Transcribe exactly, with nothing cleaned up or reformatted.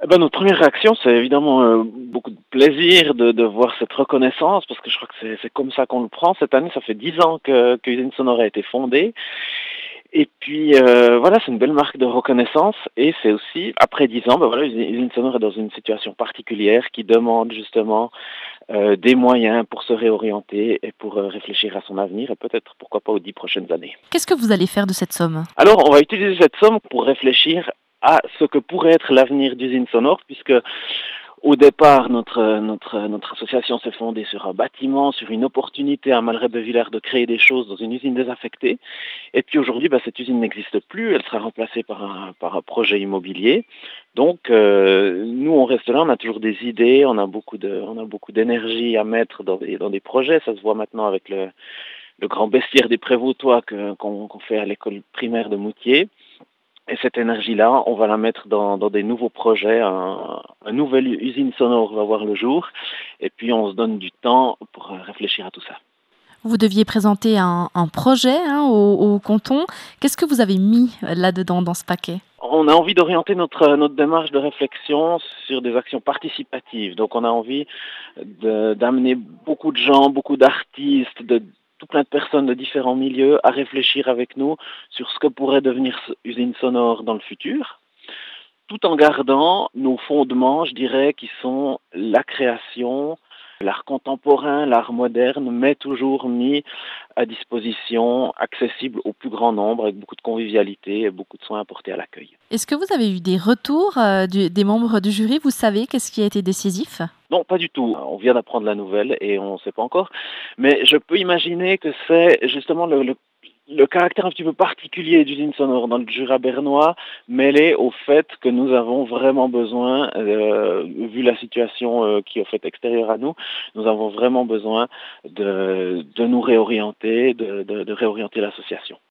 Ben, notre première réaction, c'est évidemment euh, beaucoup de plaisir de, de voir cette reconnaissance, parce que je crois que c'est, c'est comme ça qu'on le prend. Cette année, ça fait dix ans que, que Usine Sonore a été fondée. Et puis euh, voilà, c'est une belle marque de reconnaissance. Et c'est aussi, après dix ans, ben voilà, Usine Usine Sonore est dans une situation particulière qui demande justement euh, des moyens pour se réorienter et pour euh, réfléchir à son avenir et peut-être, pourquoi pas, aux dix prochaines années. Qu'est-ce que vous allez faire de cette somme? Alors, on va utiliser cette somme pour réfléchir à ce que pourrait être l'avenir d'Usine Sonore, puisque au départ, notre, notre, notre association s'est fondée sur un bâtiment, sur une opportunité à Malraux-de-Villars de créer des choses dans une usine désaffectée. Et puis aujourd'hui, bah, cette usine n'existe plus, elle sera remplacée par un, par un projet immobilier. Donc, euh, nous, on reste là, on a toujours des idées, on a beaucoup de, on a beaucoup d'énergie à mettre dans des, dans des projets. Ça se voit maintenant avec le, le grand bestiaire des Prévôtois que, qu'on, qu'on fait à l'école primaire de Moutier. Et cette énergie-là, on va la mettre dans, dans des nouveaux projets. Un, un nouvelle usine sonore va voir le jour. Et puis, on se donne du temps pour réfléchir à tout ça. Vous deviez présenter un, un projet hein, au, au canton. Qu'est-ce que vous avez mis là-dedans, dans ce paquet? On a envie d'orienter notre, notre démarche de réflexion sur des actions participatives. Donc, on a envie de, d'amener beaucoup de gens, beaucoup d'artistes, de tout plein de personnes de différents milieux à réfléchir avec nous sur ce que pourrait devenir Usine Sonore dans le futur, tout en gardant nos fondements, je dirais, qui sont la création, l'art contemporain, l'art moderne, mais toujours mis à disposition, accessible au plus grand nombre, avec beaucoup de convivialité et beaucoup de soins apportés à l'accueil. Est-ce que vous avez eu des retours euh, du, des membres du jury? Vous savez qu'est-ce qui a été décisif? Non, pas du tout. On vient d'apprendre la nouvelle et on ne sait pas encore. Mais je peux imaginer que c'est justement le, le le caractère un petit peu particulier d'Usine Sonore dans le Jura bernois, mêlé au fait que nous avons vraiment besoin, euh, vu la situation euh, qui est au fait extérieure à nous, nous avons vraiment besoin de, de nous réorienter, de, de, de réorienter l'association.